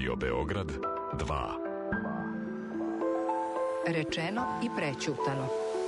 Radio Beograd 2. Rečeno i prećutano.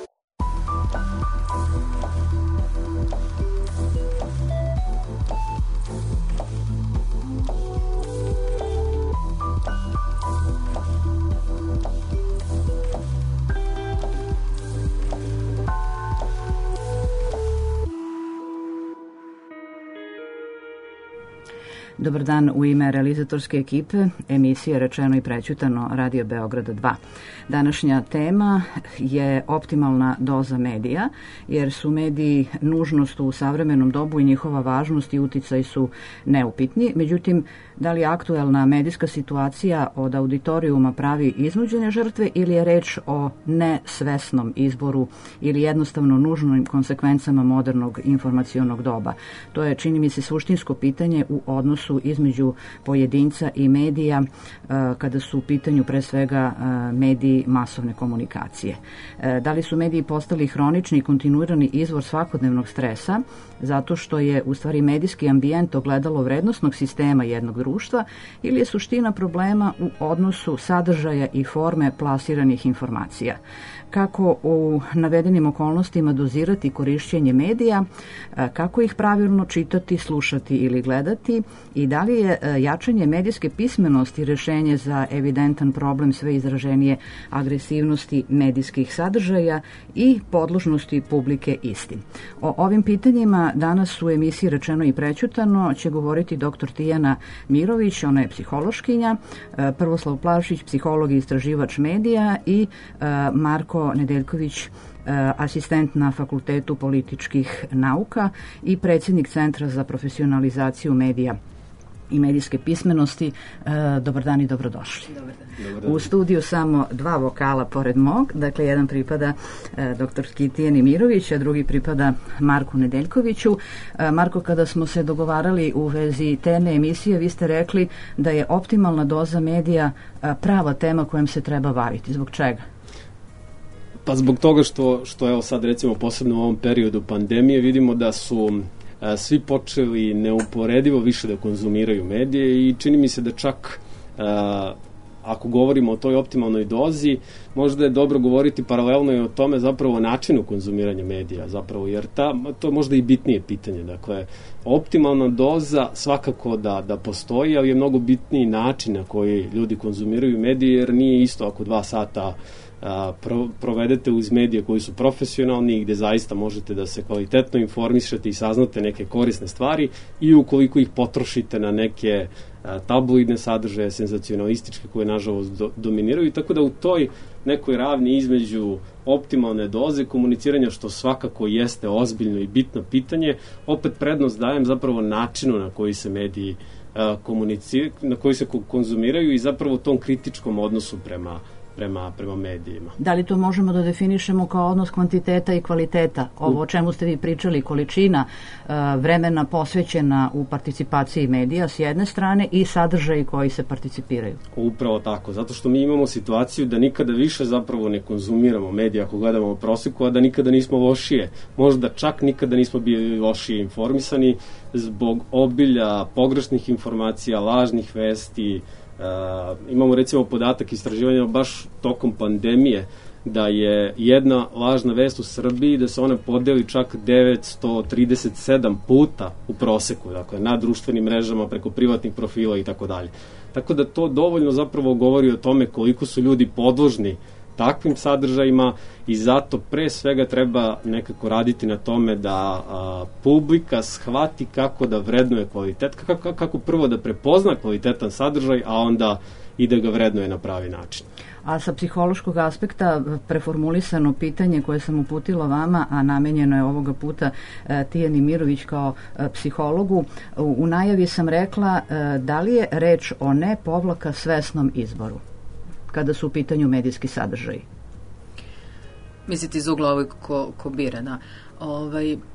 Dobar dan u ime realizatorske ekipe emisije Rečeno i prećutano Radio Beograda 2. Današnja tema je optimalna doza medija, jer su mediji nužnost u savremenom dobu i njihova važnost i uticaj su neupitni. Međutim, da li aktuelna medijska situacija od auditorijuma pravi iznuđene žrtve ili je reč o nesvesnom izboru ili jednostavno nužnim konsekvencama modernog informacionog doba? To je, čini mi se, suštinsko pitanje u odnosu između pojedinca i medija kada su u pitanju pre svega mediji masovne komunikacije. Da li su mediji postali hronični i kontinuirani izvor svakodnevnog stresa zato što je u stvari medijski ambijent ogledalo vrednosnog sistema jednog društva ili je suština problema u odnosu sadržaja i forme plasiranih informacija? Kako u navedenim okolnostima dozirati korišćenje medija, kako ih pravilno čitati, slušati ili gledati i da li je jačanje medijske pismenosti rešenje za evidentan problem sve izraženije agresivnosti medijskih sadržaja i podložnosti publike istim. O ovim pitanjima danas u emisiji Rečeno i prećutano će govoriti dr. Tijana Mirović, ona je psihološkinja, Prvoslav Plavšić, psiholog i istraživač medija i Marko Nedeljković, asistent na Fakultetu političkih nauka i predsjednik Centra za profesionalizaciju medija i medijske pismenosti. Dobar dan i dobrodošli. Dobar dan. U studiju samo dva vokala pored mog, dakle jedan pripada dr. Tijani Mirović, a drugi pripada Marku Nedeljkoviću. Marko, kada smo se dogovarali u vezi teme emisije, vi ste rekli da je optimalna doza medija prava tema kojom se treba baviti. Zbog čega? Pa zbog toga što evo sad recimo posebno u ovom periodu pandemije vidimo da su svi počeli neuporedivo više da konzumiraju medije i čini mi se da čak ako govorimo o toj optimalnoj dozi, možda je dobro govoriti paralelno i o tome zapravo o načinu konzumiranja medija, zapravo, jer to je možda i bitnije pitanje. Dakle, optimalna doza svakako da postoji, ali je mnogo bitniji način na koji ljudi konzumiraju medije, jer nije isto ako 2 sata provedete uz medije koji su profesionalni i gde zaista možete da se kvalitetno informišete i saznate neke korisne stvari i ukoliko ih potrošite na neke tabloidne sadržaje, senzacionalističke koje nažalost dominiraju, tako da u toj nekoj ravni između optimalne doze komuniciranja, što svakako jeste ozbiljno i bitno pitanje, opet prednost dajem zapravo načinu na koji se mediji na koji se konzumiraju i zapravo tom kritičkom odnosu prema medijima. Da li to možemo da definišemo kao odnos kvantiteta i kvaliteta? Ovo o čemu ste vi pričali, količina vremena posvećena u participaciji medija s jedne strane i sadržaji koji se participiraju. Upravo tako, zato što mi imamo situaciju da nikada više zapravo ne konzumiramo medije ako gledamo u proseku, a da nikada nismo lošije. Možda čak nikada nismo bili lošije informisani zbog obilja pogrešnih informacija, lažnih vesti. Imamo recimo podatak istraživanja baš tokom pandemije da je jedna lažna vest u Srbiji da se ona podeli čak 937 puta u proseku, dakle na društvenim mrežama, preko privatnih profila i tako dalje. Tako da to dovoljno zapravo govori o tome koliko su ljudi podložni takvim sadržajima i zato pre svega treba nekako raditi na tome da publika shvati kako da vrednuje kvalitet, kako prvo da prepozna kvalitetan sadržaj, a onda i da ga vrednuje na pravi način. A sa psihološkog aspekta preformulisano pitanje koje sam uputila vama, a namenjeno je ovoga puta Tijani Mirović kao psihologu, u najavi sam rekla da li je reč o svesnom izboru kada su u pitanju medijski sadržaji? Mislite iz ugla ovog ko bira, da.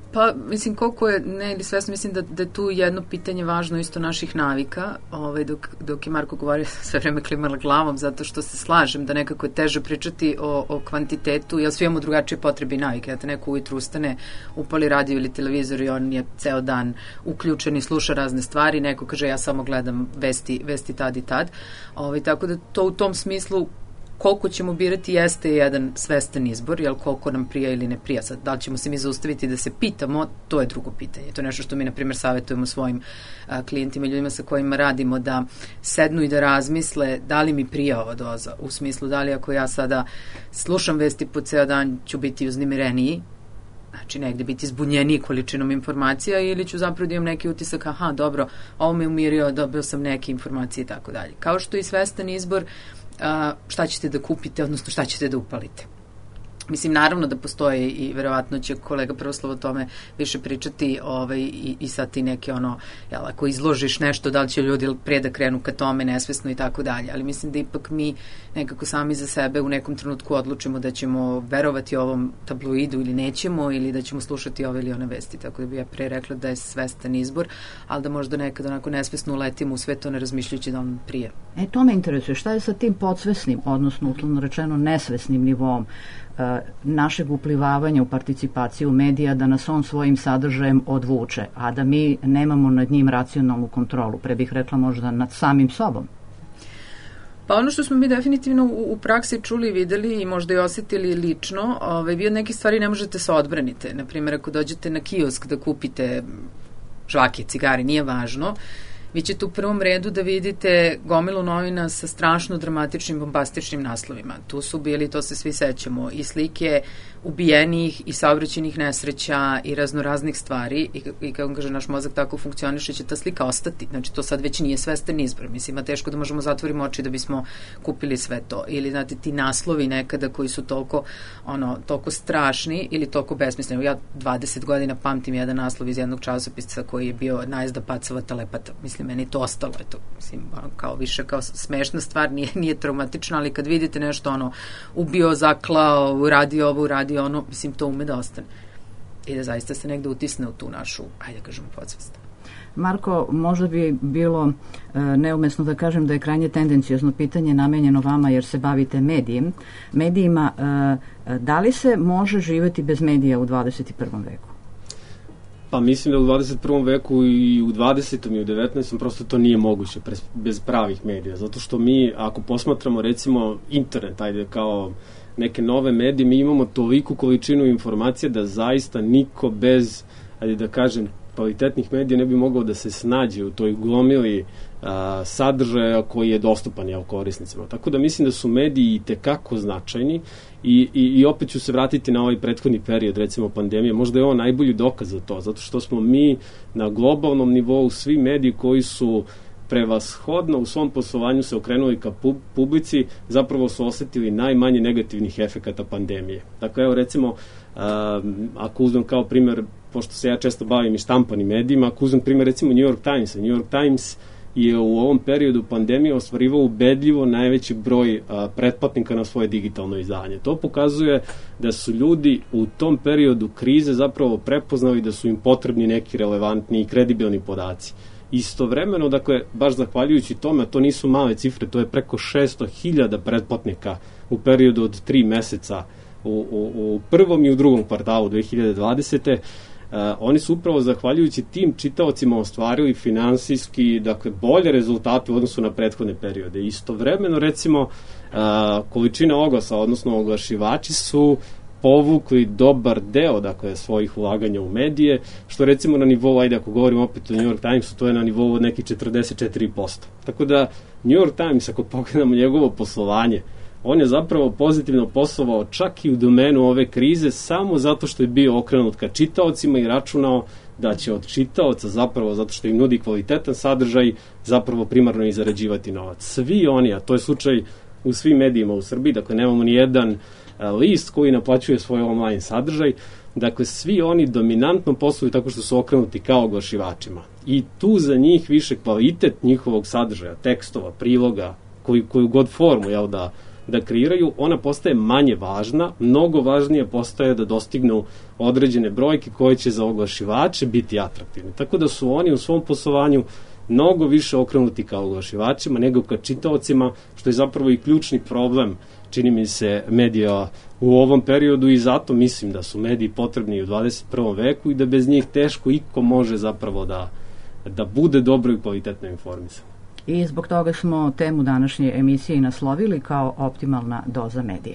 Pa, mislim, koliko je, ne ili svesno, mislim da je tu jedno pitanje važno isto naših navika, dok je Marko govorio sve vreme klimala glavom, zato što se slažem da nekako je teže pričati o kvantitetu, jer svi imamo drugačije potrebe i navike, da te neko ujutru ustane, upali radio ili televizor i on je ceo dan uključen i sluša razne stvari, neko kaže ja samo gledam vesti tad i tad, tako da to u tom smislu koliko ćemo birati jeste jedan svestan izbor, jel koliko nam prija ili ne prija. Sad, da li ćemo se mi zaustaviti da se pitamo, to je drugo pitanje. To je nešto što mi, na primjer, savjetujemo svojim klijentima i ljudima sa kojima radimo, da sednu i da razmisle da li mi prija ova doza, u smislu da li ako ja sada slušam vesti po ceo dan ću biti uznemireniji, znači negde biti zbunjeniji količinom informacija ili ću zapravo da imam neki utisak, aha, dobro, ovo me umirio, dobio sam neke informacije i tako dalje. Kao što i svestan izbor šta ćete da kupite, odnosno šta ćete da upalite. Mislim, naravno da postoje i verovatno će kolega Prvoslav o tome više pričati i sad ti neke ako izložiš nešto, da li će ljudi pre da krenu ka tome nesvesno i tako dalje, ali mislim da ipak mi nekako sami za sebe u nekom trenutku odlučimo da ćemo verovati ovom tabloidu ili nećemo, ili da ćemo slušati ove ili one vesti, tako da bi ja pre rekla da je svestan izbor, ali da možda nekad onako nesvesno uletimo u sve to ne razmišljajući da vam prije. To me interesuje, šta je sa tim podsvesnim, odnosno uslovno rečeno nesvesnim nivom našeg uplivavanja u participaciju medija, da nas on svojim sadržajem odvuče, a da mi nemamo nad njim racionalnu kontrolu, pre bih rekla možda nad samim sobom? Pa ono što smo mi definitivno u praksi čuli i videli i možda i osetili lično, vi od nekih stvari ne možete se odbranite. Naprimjer, ako dođete na kiosk da kupite žvake, cigare, nije važno, vi ćete u prvom redu da vidite gomilu novina sa strašno dramatičnim, bombastičnim naslovima. Tu su bili, to se svi sećamo, i slike ubijenih i saobraćajnih nesreća i raznoraznih stvari i kako kaže naš mozak tako funkcioniše, će ta slika ostati. Znači to sad već nije svestan izbor. Mislim, a teško da možemo zatvoriti oči da bismo kupili sve to. Ili znate, ti naslovi nekada koji su toliko strašni ili toliko besmisleni. Ja 20 godina pamtim jedan naslov iz jednog časopisa koji je bio najezda pacova telepata. Mislim, meni to ostalo. Mislim, kao više kao smešna stvar, nije traumatična, ali kad vidite nešto ubio, zaklao, uradio ovo, uradio ono, mislim, to ume da ostane. I da zaista se negde utisne u tu našu, ajde kažemo, podsvest. Marko, možda bi bilo neumesno da kažem da je krajnje tendencijozno pitanje namenjeno vama jer se bavite medijima. Da li se može živeti bez medija u 21. veku? Pa mislim da u 21. veku i u 20. i u 19. prosto to nije moguće bez pravih medija, zato što mi, ako posmatramo recimo internet, ajde kao neke nove medije, mi imamo toliku količinu informacija da zaista niko bez, ajde da kažem, kvalitetnih medija ne bi mogao da se snađe u toj gomili sadržaja koji je dostupan korisnicima. Tako da mislim da su mediji itekako značajni i opet ću se vratiti na ovaj prethodni period, recimo pandemije. Možda je ovo najbolji dokaz za to, zato što smo mi na globalnom nivou svi mediji koji su prevashodno u svom poslovanju se okrenuli ka publici, zapravo su osetili najmanje negativnih efekata pandemije. Dakle, evo recimo, ako uzmem kao primer, pošto se ja često bavim i štampanim medijima, ako uzmem primer recimo New York Timesa. New York Times je u ovom periodu pandemije ostvarivao ubedljivo najveći broj pretplatnika na svoje digitalno izdanje. To pokazuje da su ljudi u tom periodu krize zapravo prepoznali da su im potrebni neki relevantni i kredibilni podaci. Istovremeno, dakle, baš zahvaljujući tome, to nisu male cifre, to je preko 600.000 pretplatnika u periodu od 3 meseca u prvom i u drugom kvartalu 2020. Oni su upravo zahvaljujući tim čitaocima ostvarili finansijski, dakle, bolje rezultate u odnosu na prethodne periode. Istovremeno, recimo, količina oglasa, odnosno oglašivači su povukli dobar deo, dakle, svojih ulaganja u medije, što recimo na nivou, ajde ako govorimo opet o New York Timesu, to je na nivou od nekih 44%. Tako da New York Times, ako pogledamo njegovo poslovanje, on je zapravo pozitivno poslovao čak i u domenu ove krize samo zato što je bio okrenut ka čitaocima i računao da će od čitaoca zapravo, zato što im nudi kvalitetan sadržaj, zapravo primarno i zarađivati novac. Svi oni, a to je slučaj u svim medijima u Srbiji, dakle nemamo ni jedan list koji naplaćuje svoj online sadržaj, dakle svi oni dominantno posluju tako što su okrenuti kao oglašivačima. I tu za njih više kvalitet njihovog sadržaja, tekstova, priloga, koju god formu da kreiraju, ona postaje manje važna, mnogo važnije postaje da dostignu određene brojke koje će za oglašivače biti atraktivne. Tako da su oni u svom poslovanju mnogo više okrenuti ka oglašivačima nego ka čitaocima, što je zapravo i ključni problem, čini mi se, medija u ovom periodu, i zato mislim da su mediji potrebni u 21. veku i da bez njih teško iko može zapravo da bude dobro i kvalitetno informisan. I zbog toga smo temu današnje emisije i naslovili kao optimalna doza medija.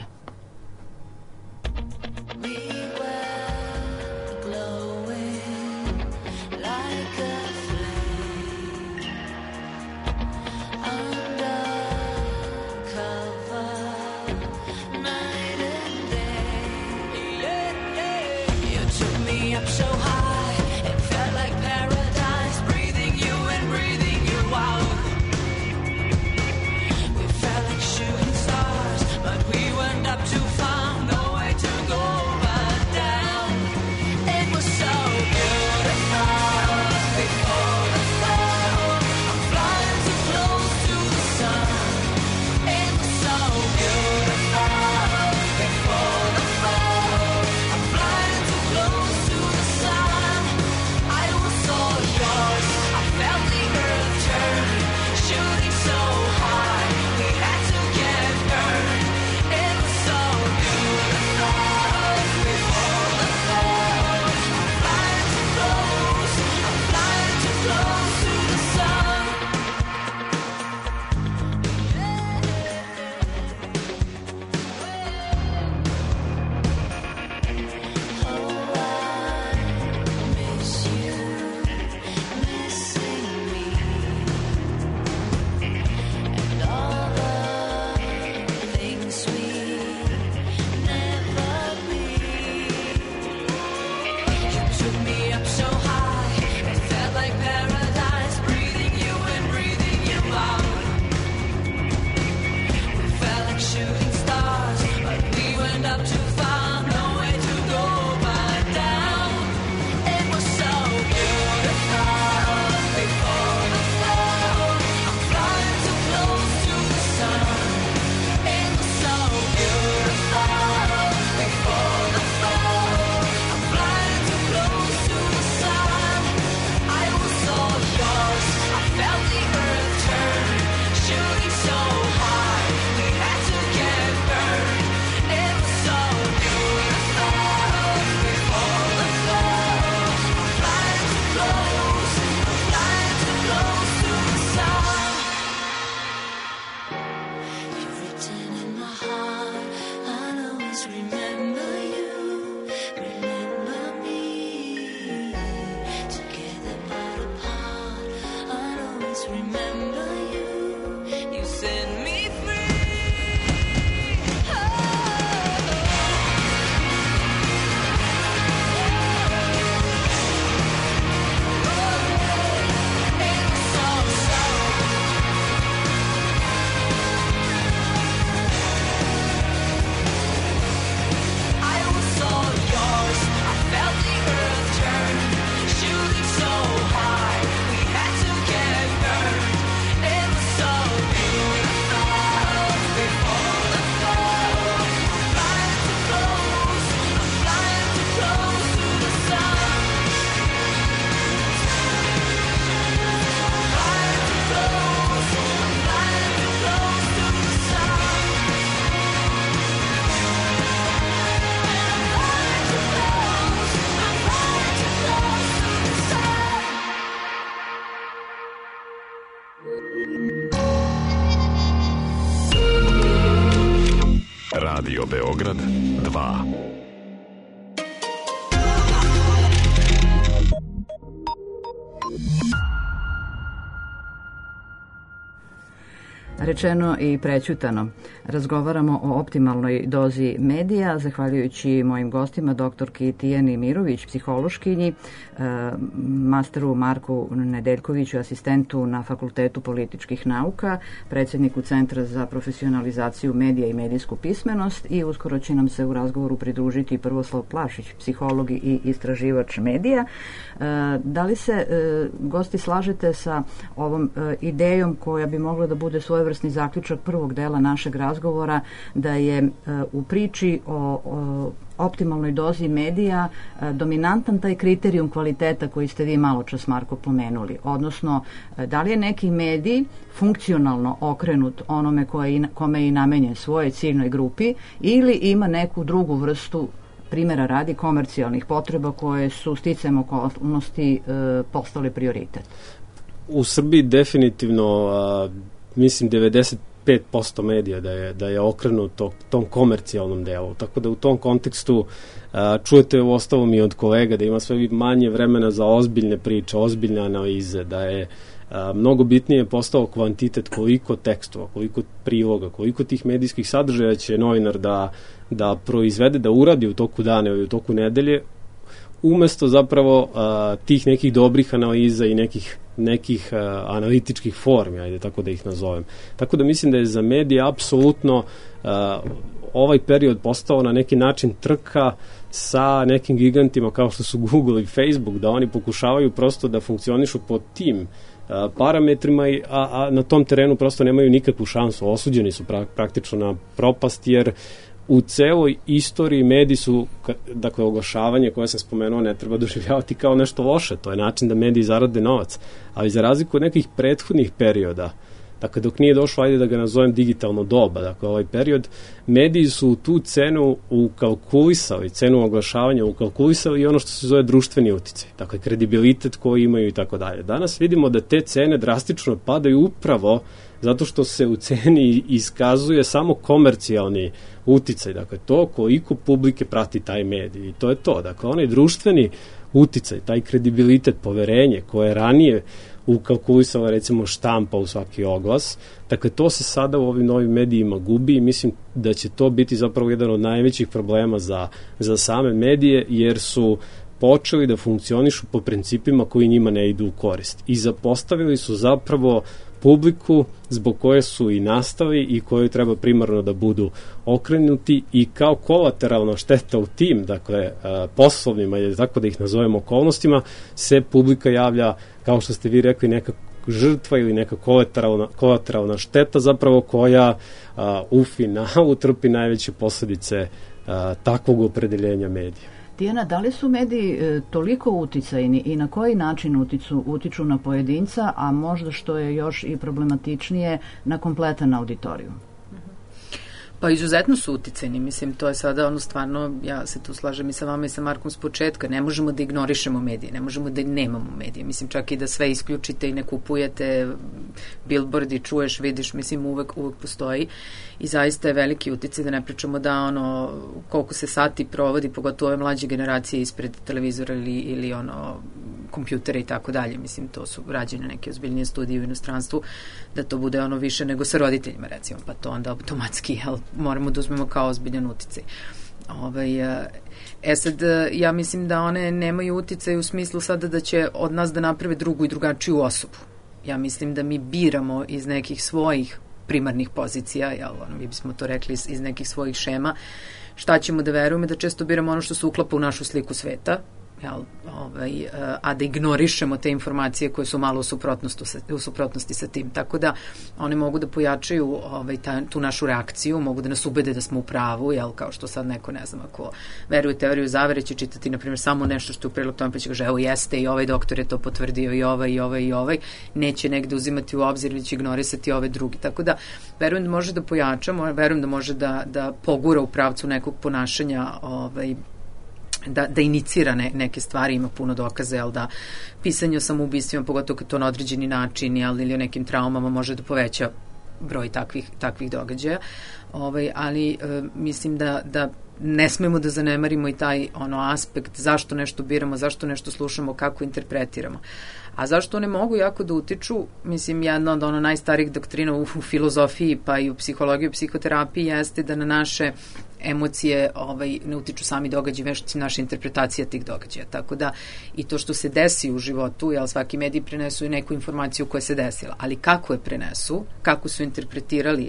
Radio Beograd 2. Rečeno i prećutano. Razgovaramo o optimalnoj dozi medija, zahvaljujući mojim gostima, doktorki Tijani Mirović, psihološkinji, masteru Marku Nedeljkoviću, asistentu na Fakultetu političkih nauka, predsjedniku Centra za profesionalizaciju medija i medijsku pismenost, i uskoro će nam se u razgovoru pridružiti Prvoslav Plašić, psiholog i istraživač medija. Da li se, gosti, slažete sa ovom idejom koja bi mogla da bude svojevrsna svojevrsni zaključak prvog dela našeg razgovora, da je u priči o optimalnoj dozi medija dominantan taj kriterijum kvaliteta koji ste vi malo čas, Marko, pomenuli. Odnosno, da li je neki medij funkcionalno okrenut onome kome je i namenjen, svojoj ciljnoj grupi, ili ima neku drugu vrstu, primjera radi, komercijalnih potreba koje su sticajem okolnosti postale prioritet? U Srbiji definitivno, mislim, 95% medija da je okrenuto tom komercijalnom delu. Tako da u tom kontekstu čujete u ostalom i od kolega da ima sve manje vremena za ozbiljne priče, ozbiljne analize, da je mnogo bitnije postao kvantitet, koliko tekstova, koliko priloga, koliko tih medijskih sadržaja će novinar da proizvede, da uradi u toku dana ili u toku nedelje, umesto zapravo tih nekih dobrih analiza i nekih analitičkih formi, ajde tako da ih nazovem. Tako da mislim da je za medije apsolutno ovaj period postao na neki način trka sa nekim gigantima kao što su Google i Facebook, da oni pokušavaju prosto da funkcionišu po tim parametrima, a na tom terenu prosto nemaju nikakvu šansu, osuđeni su praktično na propast, jer u celoj istoriji mediji su, dakle, oglašavanje koje sam spomenuo ne treba doživljavati kao nešto loše, to je način da mediji zarade novac, ali za razliku od nekih prethodnih perioda, dakle, dok nije došlo, ajde da ga nazovem digitalno doba, dakle, ovaj period, mediji su tu cenu ukalkulisali, cenu oglašavanja ukalkulisali i ono što se zove društveni uticaj, dakle, kredibilitet koji imaju i tako dalje. Danas vidimo da te cene drastično padaju upravo zato što se u ceni iskazuje samo komercijalni uticaj, dakle, to koliko publike prati taj medij, i to je to. Dakle, onaj društveni uticaj, taj kredibilitet, poverenje koje ranije ukalkulisala recimo štampa u svaki oglas, dakle, to se sada u ovim novim medijima gubi i mislim da će to biti zapravo jedan od najvećih problema za same medije, jer su počeli da funkcionišu po principima koji njima ne idu u korist i zapostavili su zapravo publiku zbog koje su i nastali i koju treba primarno da budu okrenuti, i kao kolateralna šteta u tim, dakle, poslovnima, ili tako da ih nazovemo, okolnostima, se publika javlja, kao što ste vi rekli, neka žrtva ili neka kolateralna šteta zapravo koja u finalu trpi najveće posledice takvog opredeljenja medija. Tijana, da li su mediji toliko uticajni i na koji način utiču na pojedinca, a možda što je još i problematičnije, na kompletan auditorijum? Pa izuzetno su uticajni, mislim, to je sada ono stvarno, ja se tu slažem i sa vama i sa Markom s početka, ne možemo da ignorišemo medije, ne možemo da nemamo medije, mislim, čak i da sve isključite i ne kupujete billboardi, čuješ, vidiš, mislim, uvek postoji i zaista je veliki uticaj, da ne pričamo da ono, koliko se sati provodi, pogotovo ove mlađe generacije ispred televizora ili ono, kompjutere i tako dalje, mislim, to su rađene neke ozbiljnije studije u inostranstvu, da to bude ono više nego sa roditeljima, recimo, pa to onda automatski, moramo da uzmemo kao ozbiljan uticaj. Sad, ja mislim da one nemaju uticaj u smislu sada da će od nas da naprave drugu i drugačiju osobu. Ja mislim da mi biramo iz nekih svojih primarnih pozicija, mi bismo to rekli iz nekih svojih šema, šta ćemo da verujemo, da često biramo ono što se uklapa u našu sliku sveta, a da ignorišemo te informacije koje su malo u suprotnosti sa tim. Tako da one mogu da pojačaju tu našu reakciju, mogu da nas ubede da smo u pravu, kao što sad neko, ne znam, ako veruje teoriju zavere, će čitati, na primjer, samo nešto što je u prilog tome, pa će kaže, evo jeste, i ovaj doktor je to potvrdio, i ovaj, neće negde uzimati u obzir ili će ignorisati ove drugi. Tako da, verujem da može da pojačamo, verujem da može da pogura u pravcu nekog ponašanja, da inicira neke stvari, ima puno dokaze, da pisanje o samoubistvima, pogotovo kad to na određeni način, ili o nekim traumama, može da poveća broj takvih događaja. Ali mislim da ne smemo da zanemarimo i taj aspekt zašto nešto biramo, zašto nešto slušamo, kako interpretiramo. A zašto one mogu jako da utiču? Mislim, jedna od najstarijih doktrina u filozofiji, pa i u psihologiji, u psihoterapiji, jeste da na naše emocije ne utiču sami događaji, već naša interpretacija tih događaja. Tako da i to što se desi u životu, svaki medij prenesu i neku informaciju koja se desila, ali kako je prenesu, kako su interpretirali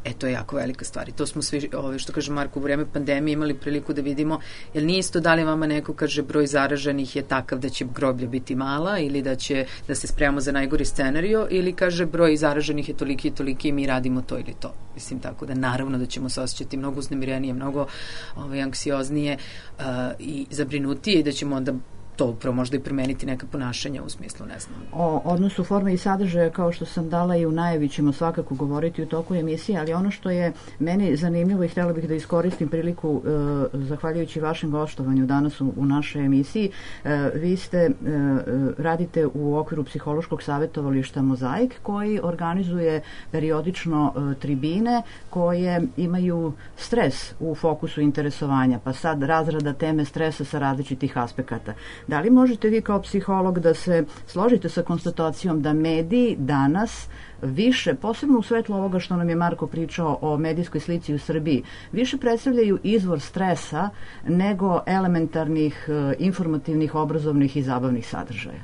To je jako velika stvar. I to smo svi, što kaže Marko, u vreme pandemije imali priliku da vidimo, jer nije isto da li vama neko kaže broj zaraženih je takav da će groblja biti mala ili da se spremamo za najgori scenario, ili kaže broj zaraženih je toliki i toliki i mi radimo to ili to. Mislim, tako da naravno da ćemo se osjećati mnogo uznemirenije, mnogo anksioznije i zabrinutije i da ćemo onda to upravo možda i promeniti neka ponašanja u smislu, ne znam. O odnosu forme i sadržaja, kao što sam dala i u najavi, ćemo svakako govoriti u toku emisije, ali ono što je meni zanimljivo i htjela bih da iskoristim priliku, zahvaljujući vašem gostovanju danas u našoj emisiji, vi radite u okviru psihološkog savjetovališta Mozaik, koji organizuje periodično tribine koje imaju stres u fokusu interesovanja, pa sad razrada teme stresa sa različitih aspekata. Da li možete vi kao psiholog da se složite sa konstatacijom da mediji danas više, posebno u svetlu ovoga što nam je Marko pričao o medijskoj slici u Srbiji, više predstavljaju izvor stresa nego elementarnih, informativnih, obrazovnih i zabavnih sadržaja?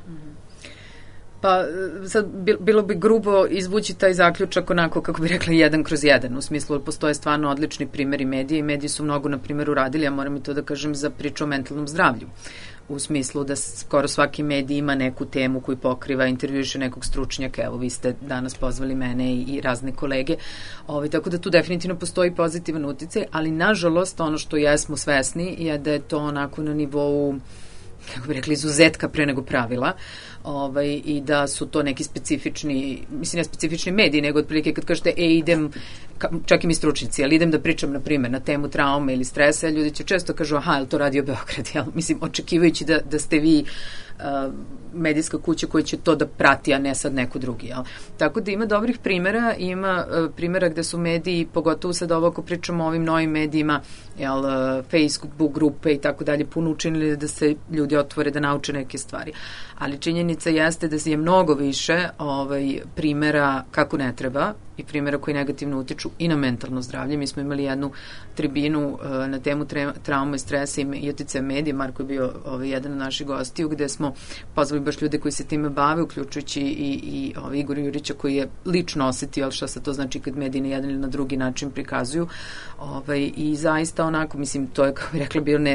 Pa sad bilo bi grubo izvući taj zaključak onako, kako bi rekla, 1/1, u smislu postoje stvarno odlični primjeri medije i mediji su mnogo, na primjer, uradili, ja moram i to da kažem, za priču o mentalnom zdravlju. U smislu da skoro svaki medij ima neku temu koju pokriva, intervjuiše nekog stručnjaka, evo vi ste danas pozvali mene i razne kolege, tako da tu definitivno postoji pozitivan uticaj, ali nažalost ono što jesmo svesni je da je to onako na nivou, kako bi rekli, izuzetka pre nego pravila, i da su to neki specifični, mislim ne specifični mediji, nego otprilike kad kažete idem, čak i mi stručnici, ali idem da pričam, na primjer, na temu traume ili stresa, ljudi će često kažu, je to Radio Beograd, jel? Mislim, očekivajući da ste vi medijska kuća koja će to da prati, a ne sad neko drugi, jel? Tako da ima dobrih primjera, ima primjera gde su mediji, pogotovo sad ovo ako pričamo o ovim novim medijima, jel, Facebook grupe i tako dalje, puno učinili da se ljudi otvore, da nauče neke stvari. Ali činjenica jeste da je mnogo više primjera kako ne treba i primjera koji negativno utiču i na mentalno zdravlje. Mi smo imali jednu tribinu na temu trauma i stresa i uticaja medija. Marko je bio jedan od naših gostiju, gde smo pozvali baš ljude koji se time bave, uključujući i Igor Jurića koji je lično osetio šta se to znači kad mediji na jedan ili na drugi način prikazuju. I zaista onako, mislim, to je, kao bih rekla, bio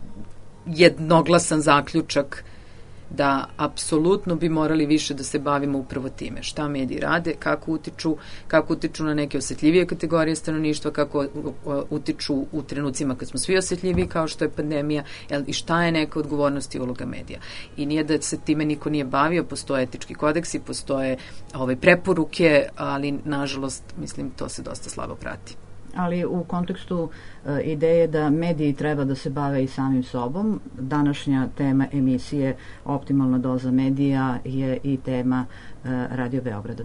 jednoglasan zaključak da apsolutno bi morali više da se bavimo upravo time. Šta mediji rade, kako utiču na neke osetljivije kategorije stanovništva, kako utiču u trenucima kad smo svi osetljiviji, kao što je pandemija, i šta je neka odgovornost i uloga medija. I nije da se time niko nije bavio, postoje etički kodeksi, postoje preporuke, ali nažalost, mislim, to se dosta slabo prati. Ali u kontekstu ideje da mediji treba da se bave i samim sobom, današnja tema emisije Optimalna doza medija je i tema Radio Beograda 2.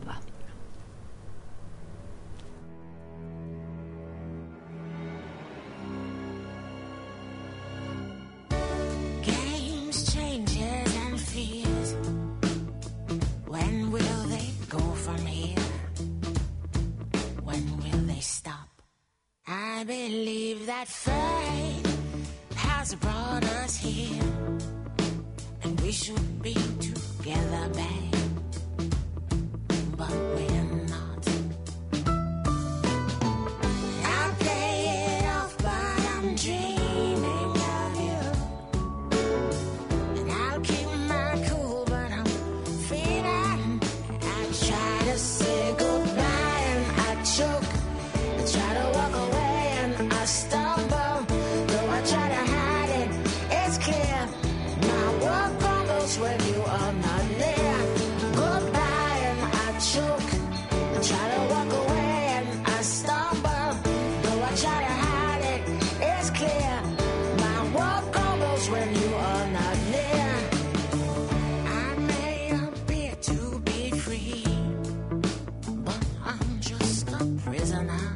I believe that fate has brought us here, and we should be together, babe, but we're not. I play it off, but I'm dreaming of you, and I'll keep my cool, but I'm feeling. I try to say goodbye and I choke. I try to walk away and I stumble. Though I try to hide it, it's clear. My world crumbles when you are not near. Goodbye and I choke. I try to walk away and I stumble. Though I try to hide it, it's clear. My world crumbles when you are not near. I may appear to be free, but I'm just a prisoner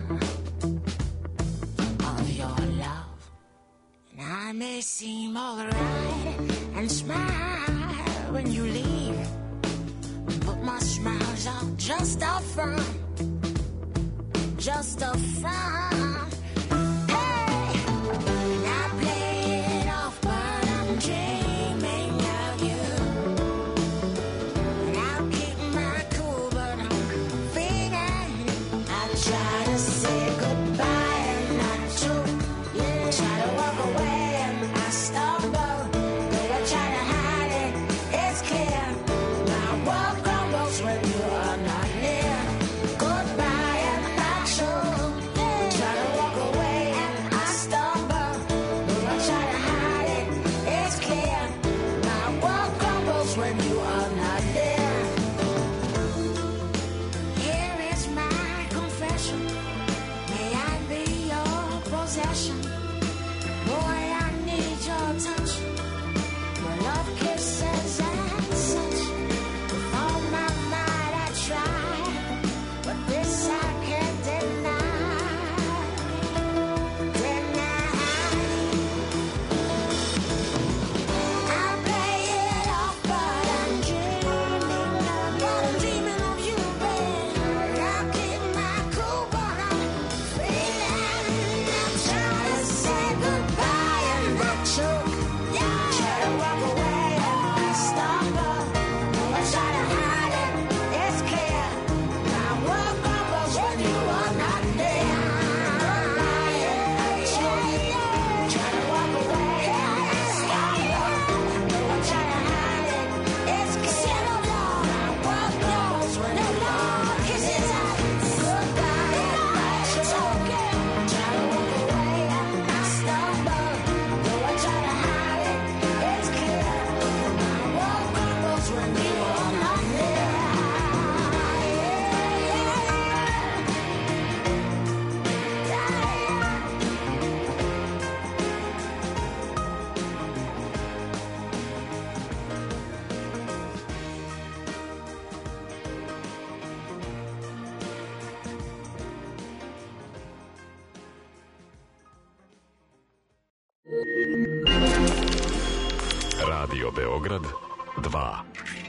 of your love. And I may seem alright and smile when you leave, but my smiles are just a front, just a front. Hey, and I play it off, but I'm dreaming of you. And I'll keep my cool, but I'm feeling. I try to say Radio Beograd 2.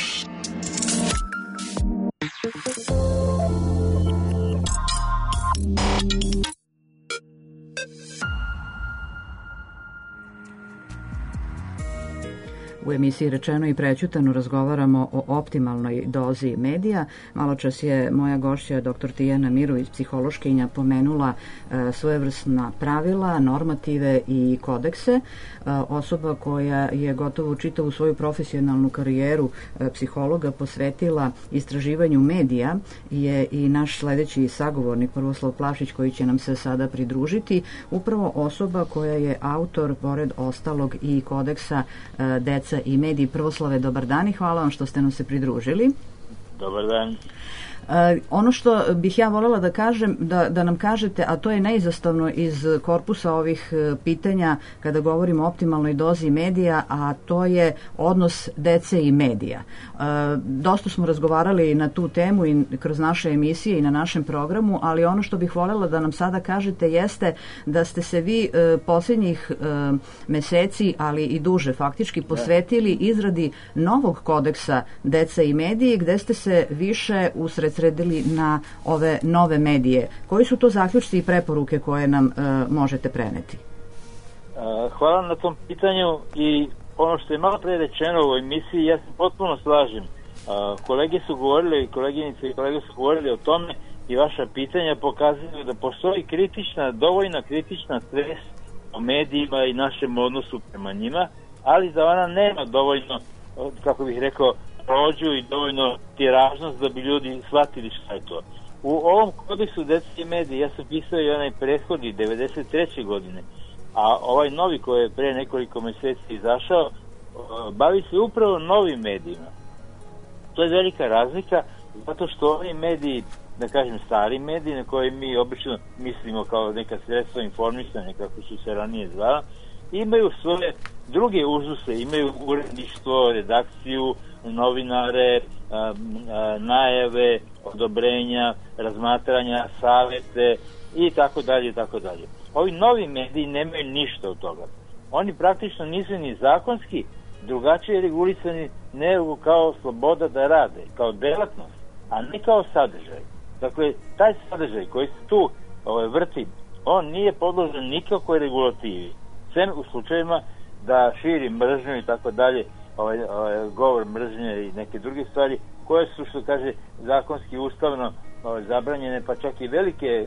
U emisiji Rečeno i prećutano razgovaramo o optimalnoj dozi medija. Maločas je moja gošća, dr. Tijana Mirović, psihološkinja, pomenula svojevrsna pravila, normative i kodekse. Osoba koja je gotovo čitavu svoju profesionalnu karijeru psihologa posvetila istraživanju medija je i naš sledeći sagovornik, Prvoslav Plavšić, koji će nam se sada pridružiti. Upravo osoba koja je autor, pored ostalog, i kodeksa Deca i mediji. Prvoslave, dobar dan i hvala vam što ste nam se pridružili. Dobar dan. Ono što bih ja voljela da kažem, da nam kažete, a to je neizostavno iz korpusa ovih pitanja kada govorimo o optimalnoj dozi medija, a to je odnos dece i medija. Dosta smo razgovarali na tu temu i kroz naše emisije i na našem programu, ali ono što bih voljela da nam sada kažete jeste da ste se vi posljednjih meseci, ali i duže faktički, posvetili izradi novog kodeksa Deca i mediji, gde ste se više usredsredili na ove nove medije. Koji su to zaključci i preporuke koje nam možete preneti? Hvala na tom pitanju i ono što je malo pre rečeno u ovoj emisiji, ja se potpuno slažem. Kolege su govorili, koleginice i kolege su govorili o tome i vaša pitanja pokazuju da postoji dovoljna kritična svest o medijima i našem odnosu prema njima, ali da ona nema dovoljno, kako bih rekao, prođu i dovoljno tiražnost da bi ljudi shvatili šta je to. U ovom kodeksu Deca i mediji ja sam pisao i onaj prethodni 93. godine, a ovaj novi koji je pre nekoliko meseci izašao bavi se upravo novim medijima. To je velika razlika zato što ovi mediji, da kažem stari mediji na koje mi obično mislimo kao neka sredstva informisanja kako su se ranije zvala, imaju svoje druge uzuse, imaju uredništvo, redakciju, novinare, najave, odobrenja, razmatranja, savete i tako dalje i tako dalje. Ovi novi mediji nemaju ništa od toga. Oni praktično nisu ni zakonski drugačije regulisani nego kao sloboda da rade, kao delatnost, a ne kao sadržaj. Dakle, taj sadržaj koji se tu vrti, on nije podložen nikakvoj regulativi. Sem u slučajima da širi mržnju i tako dalje, govor mržnje i neke druge stvari koje su, što kaže, zakonski ustavno zabranjene, pa čak i velike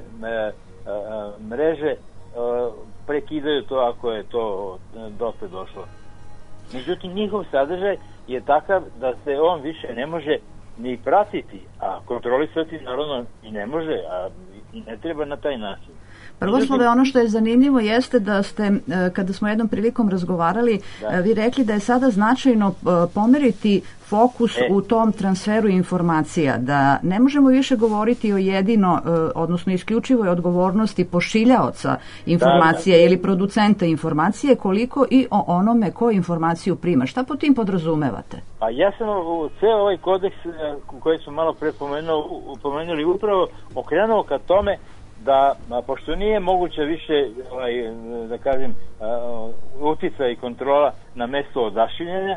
mreže prekidaju to ako je to dotle došlo. Međutim, njihov sadržaj je takav da se on više ne može ni pratiti, a kontrolisati naravno i ne može, a i ne treba na taj način. Prvoslove, ono što je zanimljivo jeste da ste, kada smo jednom prilikom razgovarali, vi rekli da je sada značajno pomeriti fokus u tom transferu informacija, da ne možemo više govoriti o jedino, odnosno isključivoj odgovornosti pošiljaoca informacije ili producenta informacije, koliko i o onome ko informaciju prima. Šta po tim podrazumevate? A ja sam ceo ovaj kodeks koji smo malo pre pomenuli upravo okrenuo ka tome da, pošto nije moguće više, da kažem, utica i kontrola na mesto odašiljenja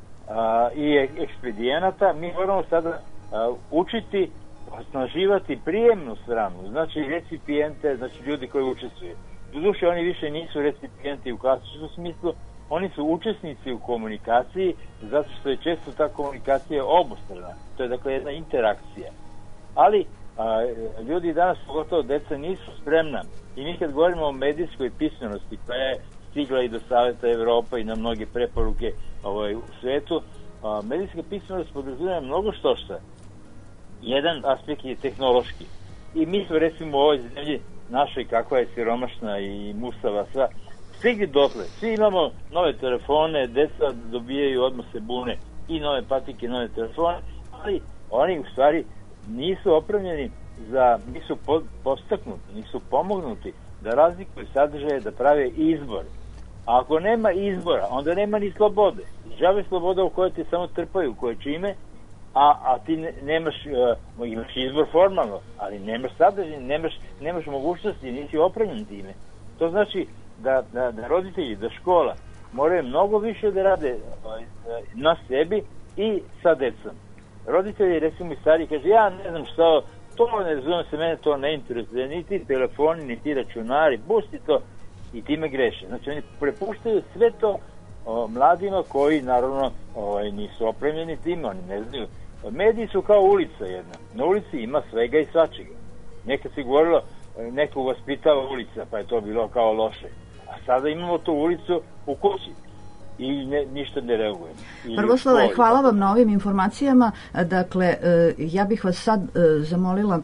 i ekspedijenata, mi moramo sada učiti, osnaživati prijemnu stranu, znači recipijente, znači ljudi koji učestvuju. Doduše, oni više nisu recipijenti u klasičnom smislu, oni su učesnici u komunikaciji, zato što je često ta komunikacija obostrana. To je dakle jedna interakcija. Ali ljudi danas, pogotovo deca, nisu spremna. I mi kad govorimo o medijskoj pismenosti, koja je stigla i do Saveta Evropa i na mnoge preporuke u svetu, medijska pismenost podrazumeva mnogo što. Jedan aspekt je tehnološki. I mi smo, recimo, u ovoj zemlji našoj, kakva je siromašna i musava sva, stigli dotle. Svi imamo nove telefone, deca dobijaju, odmah se bune, i nove patike, nove telefone, ali oni u stvari nisu opremljeni nisu postaknuti, nisu pomognuti da razlikuju sadržaje, da prave izbor. A ako nema izbora, onda nema ni slobode. Žave sloboda u kojoj te samo trpaju, u kojoj čime, a ti imaš izbor formalno, ali nemaš sadržaj, nemaš mogućnosti, nisi opremljen time. To znači da roditelji, da škola moraju mnogo više da rade na sebi i sa decom. Roditelji, recimo i stari, kaže, ja ne znam šta, to ne razumem se, mene to ne interesuje, ni ti telefoni, ni ti računari, pusti to, i time greše. Znači, oni prepuštaju sve to mladima koji, naravno, nisu opremljeni time, oni ne znaju. Mediji su kao ulica jedna. Na ulici ima svega i svačega. Nekad se govorilo, neko vaspitava ulica, pa je to bilo kao loše. A sada imamo tu ulicu u kući i ništa ne reagujemo. Prvoslave, hvala vam na ovim informacijama. Dakle, ja bih vas sad zamolila,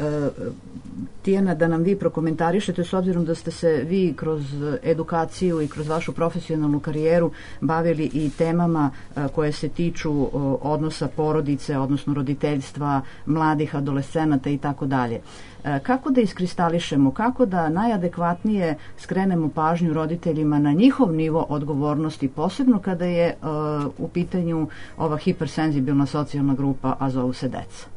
Tijana, da nam vi prokomentarišete, s obzirom da ste se vi kroz edukaciju i kroz vašu profesionalnu karijeru bavili i temama koje se tiču odnosa porodice, odnosno roditeljstva, mladih, adolescenata i tako dalje. Kako da iskristališemo, kako da najadekvatnije skrenemo pažnju roditeljima na njihov nivo odgovornosti, posebno kada je u pitanju ova hipersenzibilna socijalna grupa, a zovu se deca?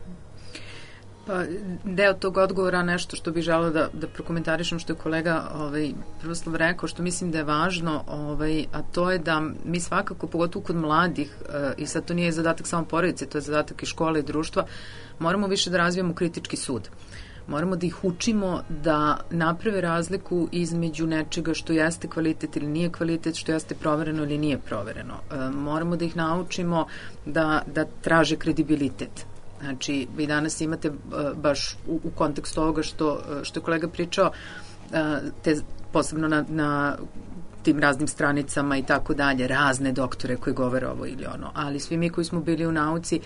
Pa, deo tog odgovora, nešto što bih želela da prokomentarišem, što je kolega Prvoslav rekao, što mislim da je važno, a to je da mi svakako, pogotovo kod mladih, i sad to nije zadatak samo porodice, to je zadatak i škole i društva, moramo više da razvijamo kritički sud. Moramo da ih učimo da naprave razliku između nečega što jeste kvalitet ili nije kvalitet, što jeste provereno ili nije provereno. Moramo da ih naučimo da traže kredibilitet. Znači, vi danas imate baš u kontekstu ovoga što je kolega pričao, posebno na tim raznim stranicama i tako dalje, razne doktore koji govore ovo ili ono, ali svi mi koji smo bili u nauci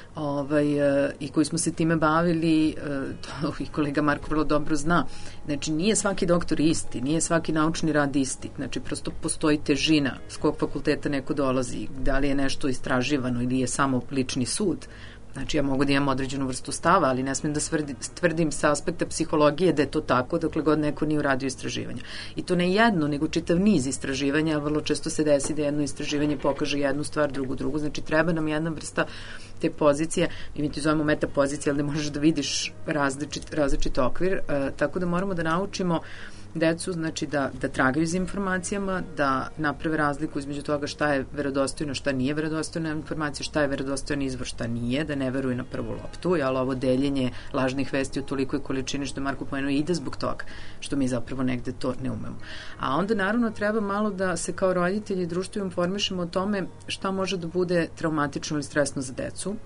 i koji smo se time bavili, to i kolega Marko vrlo dobro zna, znači nije svaki doktor isti, nije svaki naučni rad isti, znači prosto postoji težina s kog fakulteta neko dolazi, da li je nešto istraživano ili je samo lični sud. Znači, ja mogu da imam određenu vrstu stava, ali ne smijem da tvrdim sa aspekta psihologije da je to tako, dokle god neko nije uradio istraživanja. I to ne jedno, nego čitav niz istraživanja, vrlo često se desi da jedno istraživanje pokaže jednu stvar, drugu. Znači, treba nam jedna vrsta te pozicije, i mi ti zovemo metapozicije, ali da možeš da vidiš različit okvir, tako da moramo da naučimo decu, znači da tragaju za informacijama, da naprave razliku između toga šta je verodostojno, šta nije verodostojna informacija, šta je verodostojan izvor, šta nije, da ne veruju na prvu loptu, ali ovo deljenje lažnih vesti u tolikoj količini što je Marko pomenuo ide zbog toga, što mi zapravo negde to ne umemo. A onda naravno treba malo da se kao roditelji i društvo informišemo o tome šta može da bude traumatično ili stresno za decu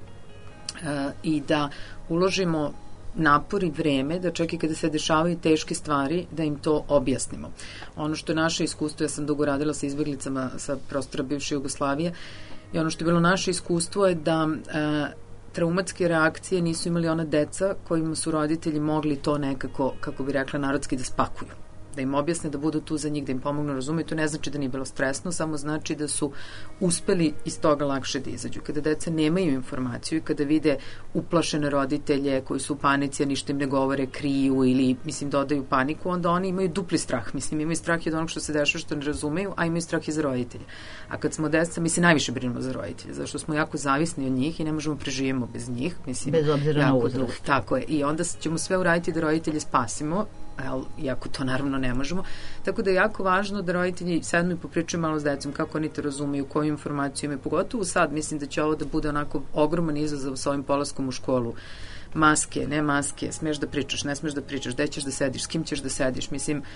i da uložimo napor i vreme, da čak i kada se dešavaju teške stvari, da im to objasnimo. Ono što je naše iskustvo, ja sam dugo radila sa izbjeglicama sa prostora bivše Jugoslavije, i ono što je bilo naše iskustvo je da traumatske reakcije nisu imali ona deca kojima su roditelji mogli to nekako, kako bi rekla narodski, da spakuju. Da im objasne, da budu tu za njih, da im pomognu, razumeju. To ne znači da nije bilo stresno, samo znači da su uspeli iz toga lakše da izađu. Kada deca nemaju informaciju i kada vide uplašene roditelje koji su u panici, a ništa im ne govore, kriju ili, dodaju paniku, onda oni imaju dupli strah. Imaju strah i od onog što se dešava, što ne razumeju, a imaju strah i za roditelje. A kad smo deca, mi se najviše brinemo za roditelje, zato što smo jako zavisni od njih i ne možemo preživimo bez njih. Bez obzira na uzrast. Tako je. I onda ćemo sve uraditi da roditelje spasimo, iako to naravno ne možemo. Tako da je jako važno da roditelji sednu i popričaju malo s decom kako oni to razumeju, koju informaciju imaju. Pogotovo sad, mislim da će ovo da bude onako ogroman izazov sa ovim polaskom u školu. Maske, ne maske, smeš da pričaš, ne smeš da pričaš, gde ćeš da sediš, s kim ćeš da sediš,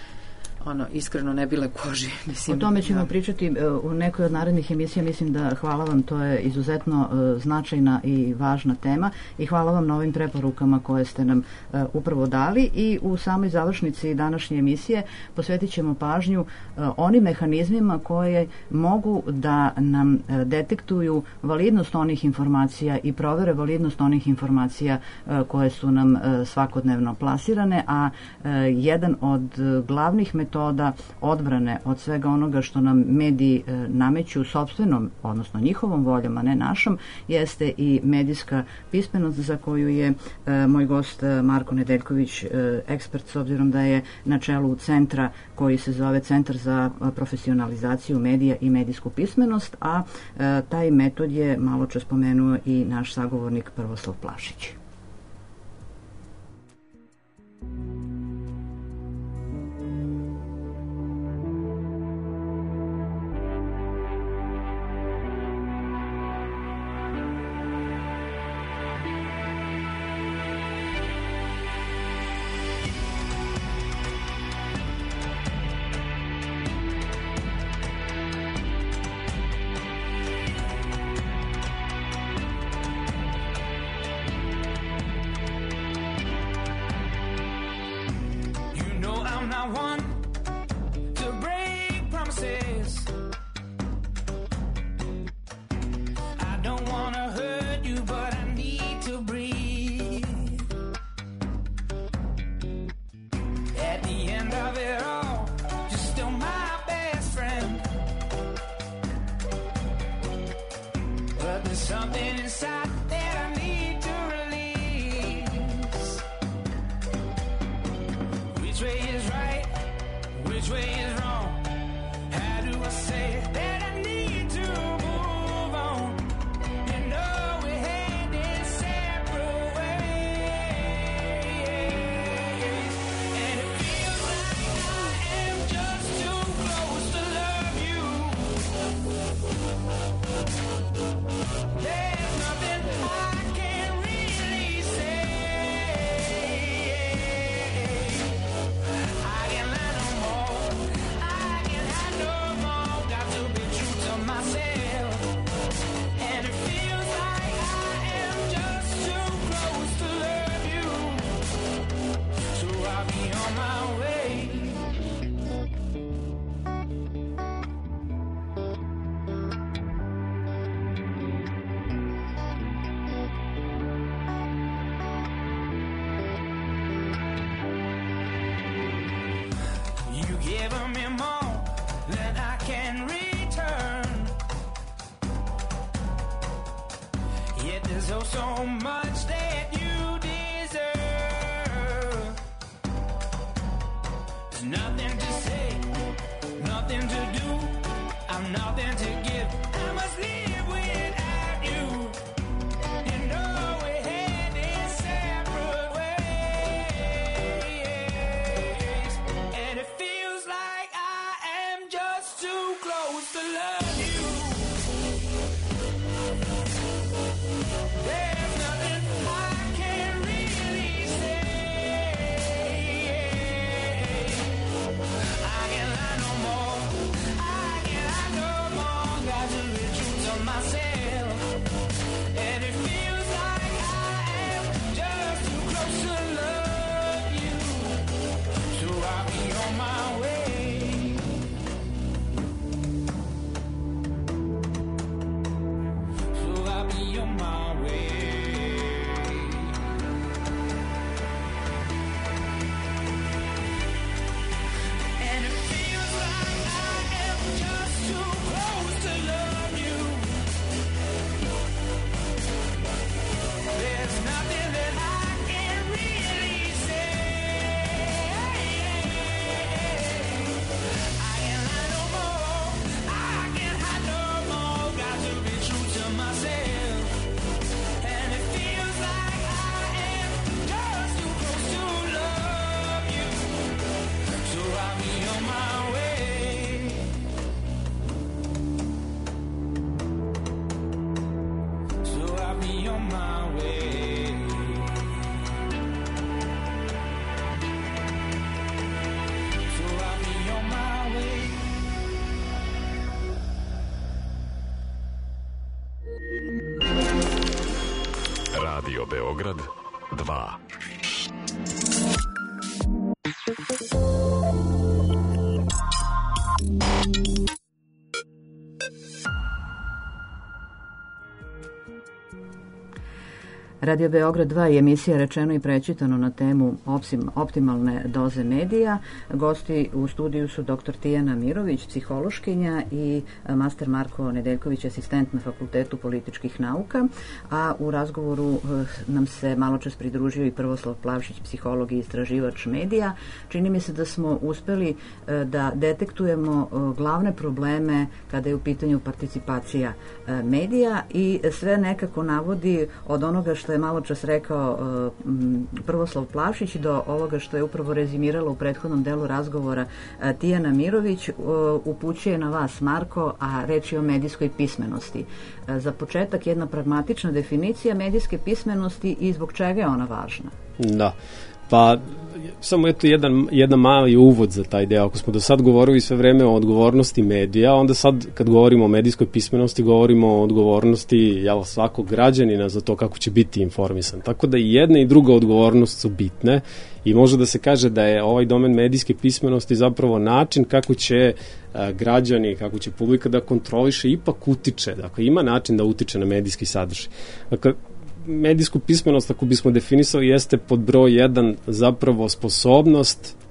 iskreno ne bile koži. O tome ćemo pričati u nekoj od narednih emisija, mislim da hvala vam, to je izuzetno značajna i važna tema i hvala vam na ovim preporukama koje ste nam upravo dali i u samoj završnici današnje emisije posvetit ćemo pažnju onim mehanizmima koje mogu da nam detektuju validnost onih informacija i provere validnost onih informacija koje su nam svakodnevno plasirane, a jedan od glavnih metoda odbrane od svega onoga što nam mediji nameću sopstvenom, odnosno njihovom voljom, a ne našom, jeste i medijska pismenost za koju je moj gost Marko Nedeljković ekspert, s obzirom da je na čelu centra koji se zove Centar za profesionalizaciju medija i medijsku pismenost, a taj metod je malo čas spomenuo i naš sagovornik Prvoslav Plašić. but there's something inside that I need to release. Which way is right? Which way is wrong? How do I say that I need to move on? You know we're heading separate ways, and it feels like I am just too close to love you. There's nothing I can really say. I can't lie no more. I can't hide no more. Got to be true to myself. And it feels like I am just too close to love you. So I'll be on my way. You given me more than I can return. Yet there's oh so much that you deserve. There's nothing to say, nothing to do. I'm nothing to give. I must live without you. You know we're heading separate ways, and it feels like I am just too close to love you. There's nothing I can really say. I can't lie no more. I can't lie no more. Got to be true to myself. And it feels like I am just too close to love you. So I'll be on my way. So I'll be on my way. And it feels like I am just too close to love you. There's nothing that I can really say. I can't lie no more. I can't hide no more. Got to be true to myself. And it feels like I am just too close to love you. So I'll be on my way. So I'll be on my way. So I'll be on my way. Radio Beograd 2. Radio Beograd 2 je emisija Rečeno i prećitano na temu optimalne doze medija. Gosti u studiju su dr. Tijana Mirović, psihološkinja, i master Marko Nedeljković, asistent na Fakultetu političkih nauka, a u razgovoru nam se maločas pridružio i Prvoslav Plavšić, psiholog i istraživač medija. Čini mi se da smo uspeli da detektujemo glavne probleme kada je u pitanju participacija medija i sve nekako navodi od onoga što je maločas rekao Prvoslav Plavšić do ovoga što je upravo rezimirala u prethodnom delu razgovora Tijana Mirović, upućuje na vas, Marko, a reč je o medijskoj pismenosti. Za početak jedna pragmatična definicija medijske pismenosti i zbog čega je ona važna? Da, pa samo eto jedan mali uvod za taj deo. Ako smo do sad govorili sve vreme o odgovornosti medija, onda sad kad govorimo o medijskoj pismenosti, govorimo o odgovornosti svakog građanina za to kako će biti informisan. Tako da i jedna i druga odgovornost su bitne i može da se kaže da je ovaj domen medijske pismenosti zapravo način kako će građani, kako će publika da kontroliše, ipak utiče. Dakle, ima način da utiče na medijski sadržaj. Dakle, medijsku pismenost, ako bismo definisali, jeste pod broj 1 zapravo sposobnost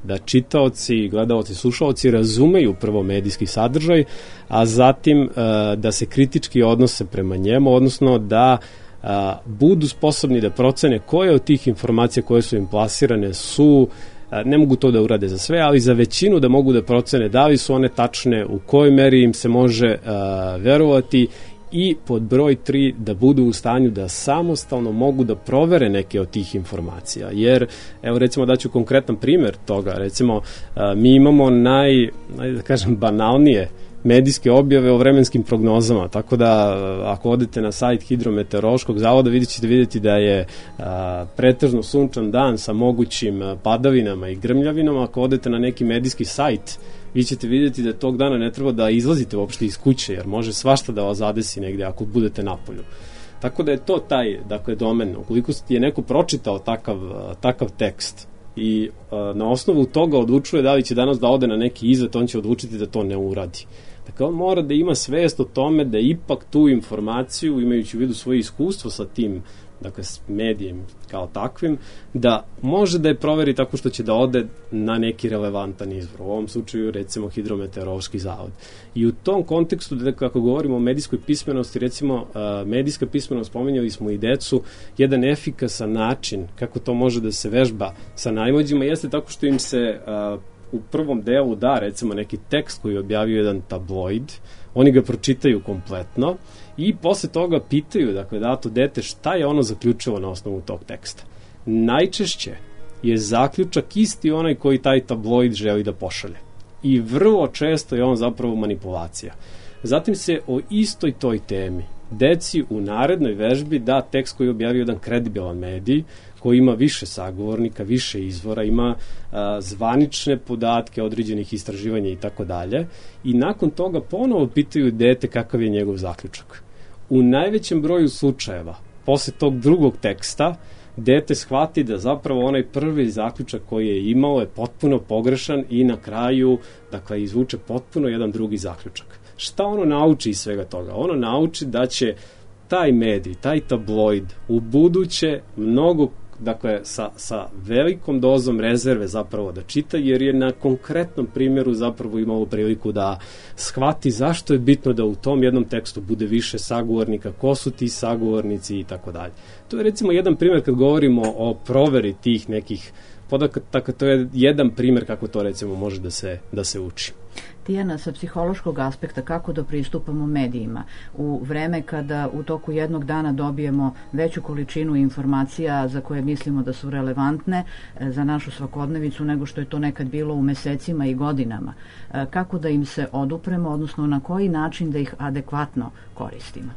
da čitaoci, gledaoci, slušaoci razumeju prvo medijski sadržaj, a zatim da se kritički odnose prema njemu, odnosno da budu sposobni da procene koje od tih informacija koje su im plasirane su, ne mogu to da urade za sve, ali za većinu da mogu da procene da li su one tačne, u kojoj meri im se može verovati, i pod broj 3 da budu u stanju da samostalno mogu da provere neke od tih informacija. Jer, evo recimo daću konkretan primer toga, recimo mi imamo da kažem, banalnije medijske objave o vremenskim prognozama, tako da ako odete na sajt Hidrometeorološkog zavoda ćete vidjeti da je pretežno sunčan dan sa mogućim padavinama i grmljavinama. Ako odete na neki medijski sajt, vi ćete vidjeti da tog dana ne treba da izlazite uopšte iz kuće, jer može svašta da vas zadesi negde ako budete napolju. Tako da je to taj, dakle, domen. Ukoliko je neko pročitao takav tekst i na osnovu toga odlučuje da li će danas da ode na neki izlet, on će odlučiti da to ne uradi. Dakle, on mora da ima svest o tome da ipak tu informaciju, imajući u vidu svoje iskustvo sa tim, dakle, s medijem kao takvim, da može da je proveri tako što će da ode na neki relevantan izvor. U ovom slučaju, recimo, Hidrometeorološki zavod. I u tom kontekstu, kako govorimo o medijskoj pismenosti, recimo, medijska pismenost, spominjali smo i decu, jedan efikasan način kako to može da se vežba sa najmlađima jeste tako što im se u prvom delu da, recimo, neki tekst koji je objavio jedan tabloid, oni ga pročitaju kompletno i posle toga pitaju, dakle, dato dete šta je ono zaključilo na osnovu tog teksta. Najčešće je zaključak isti onaj koji taj tabloid želi da pošalje. I vrlo često je on zapravo manipulacija. Zatim se o istoj toj temi deci u narednoj vežbi da tekst koji je objavio jedan kredibilan medij, koji ima više sagovornika, više izvora, ima zvanične podatke određenih istraživanja i tako dalje, i nakon toga ponovo pitaju dete kakav je njegov zaključak. U najvećem broju slučajeva, posle tog drugog teksta, dete shvati da zapravo onaj prvi zaključak koji je imao je potpuno pogrešan i na kraju, dakle, izvuče potpuno jedan drugi zaključak. Šta ono nauči iz svega toga? Ono nauči da će taj medij, taj tabloid u buduće mnogo, dakle, sa velikom dozom rezerve zapravo da čita, jer je na konkretnom primjeru zapravo imao priliku da shvati zašto je bitno da u tom jednom tekstu bude više sagovornika, ko su ti sagovornici i tako dalje. To je recimo jedan primjer kad govorimo o proveri tih nekih podataka, to je jedan primjer kako to recimo može da se uči. Tijana, sa psihološkog aspekta, kako da pristupamo medijima u vreme kada u toku jednog dana dobijemo veću količinu informacija za koje mislimo da su relevantne za našu svakodnevicu nego što je to nekad bilo u mesecima i godinama? Kako da im se odupremo, odnosno na koji način da ih adekvatno koristimo?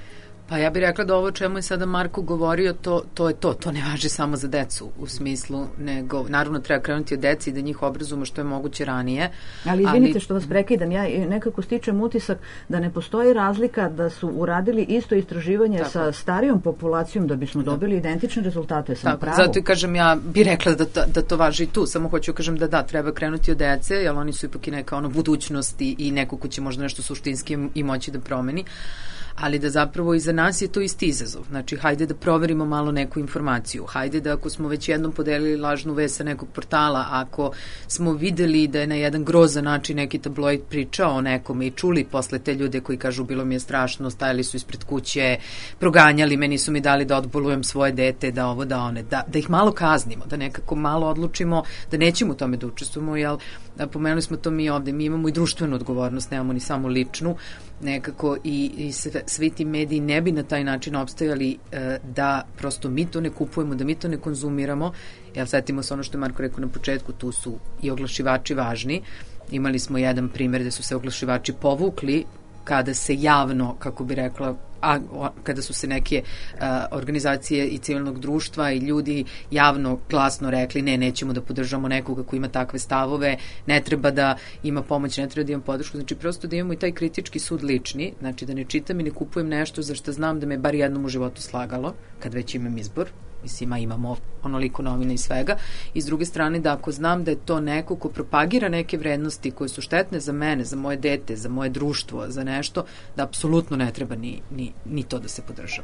Pa ja bih rekla da ovo čemu je sada Marko govorio, to je to ne važi samo za decu u smislu, nego naravno treba krenuti od deci i da njih obrazujemo što je moguće ranije. Ali izvinite što vas prekidam, ja nekako stičem utisak da ne postoji razlika da su uradili isto istraživanje sa starijom populacijom da bismo dobili identične rezultate. Zato i kažem, ja bih rekla da to važi i tu, samo hoću kažem da treba krenuti od dece, jer oni su ipak i neka budućnost i neko ko će možda nešto suštinski i moći da promeni. Ali da zapravo i za nas je to isti izazov. Znači, hajde da proverimo malo neku informaciju. Hajde da ako smo već jednom podelili lažnu vest sa nekog portala, ako smo videli da je na jedan grozan način neki tabloid pričao o nekome i čuli posle te ljude koji kažu bilo mi je strašno, stajali su ispred kuće, proganjali me, nisu mi dali da odbolujem svoje dete, da ovo, da one, da ih malo kaznimo, da nekako malo odlučimo da nećemo u tome da učestvujemo, jer pomenuli smo to mi ovde, mi imamo i društvenu odgovornost, nemamo ni samo ličnu, nekako i svi ti mediji ne bi na taj način opstajali da prosto mi to ne kupujemo, da mi to ne konzumiramo. Jel, setimo se ono što je Marko rekao na početku, tu su i oglašivači važni. Imali smo jedan primjer da su se oglašivači povukli kada se javno, kako bi rekla, kada su se neke organizacije i civilnog društva i ljudi javno glasno rekli nećemo da podržamo nekoga ko ima takve stavove, ne treba da ima pomoć, ne treba da ima podršku, znači prosto da imamo i taj kritički sud lični, znači da ne čitam i ne kupujem nešto za što znam da me bar jednom u životu slagalo, kad već imam izbor, mislim, imamo onoliko novina i svega, i s druge strane da ako znam da je to neko ko propagira neke vrednosti koje su štetne za mene, za moje dete, za moje društvo, za nešto, da apsolutno ne treba ni to da se podržava.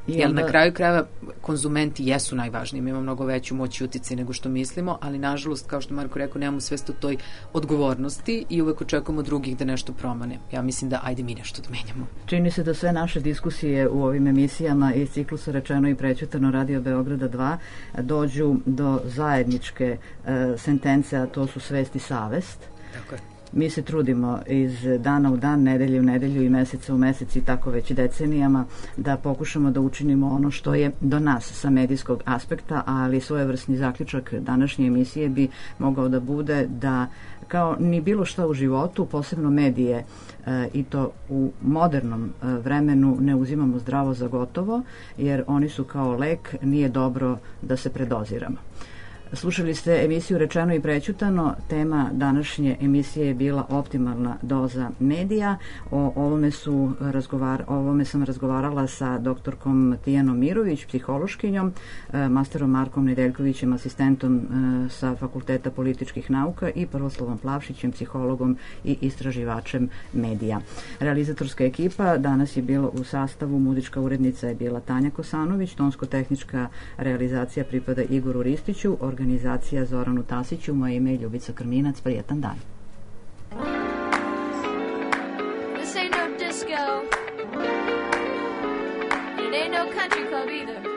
Jer na kraju krajeva konzumenti jesu najvažniji, mi imamo mnogo veću moć i uticaj nego što mislimo, ali nažalost, kao što Marko rekao, nemamo svest o toj odgovornosti i uvek očekujemo drugih da nešto promene. Ja mislim da ajde mi nešto da menjamo. Čini se da sve naše diskusije u ovim emisijama iz ciklusa Rečeno i prećutano Radio Beograda 2 dođu do zajedničke sentence, a to su svest i savest. Tako je. Mi se trudimo iz dana u dan, nedelje u nedelju i meseca u mesec i tako već decenijama da pokušamo da učinimo ono što je do nas sa medijskog aspekta, ali svojevrsni zaključak današnje emisije bi mogao da bude da kao ni bilo šta u životu, posebno medije i to u modernom vremenu ne uzimamo zdravo za gotovo, jer oni su kao lek, nije dobro da se predoziramo. Slušali ste emisiju Rečeno i prećutano. Tema današnje emisije je bila optimalna doza medija. O ovome sam razgovarala sa doktorkom Tijanom Mirović, psihološkinjom, masterom Markom Nedeljkovićem, asistentom sa Fakulteta političkih nauka i Prvoslovom Plavšićem, psihologom i istraživačem medija. Realizatorska ekipa danas je bila u sastavu, muzička urednica je bila Tanja Kosanović, tonsko-tehnička realizacija pripada Igoru Ristiću, organizacija Zoranu Tasiću, moje ime je Ljubica Krminac, prijetan dan. This ain't no disco. It ain't no country club either.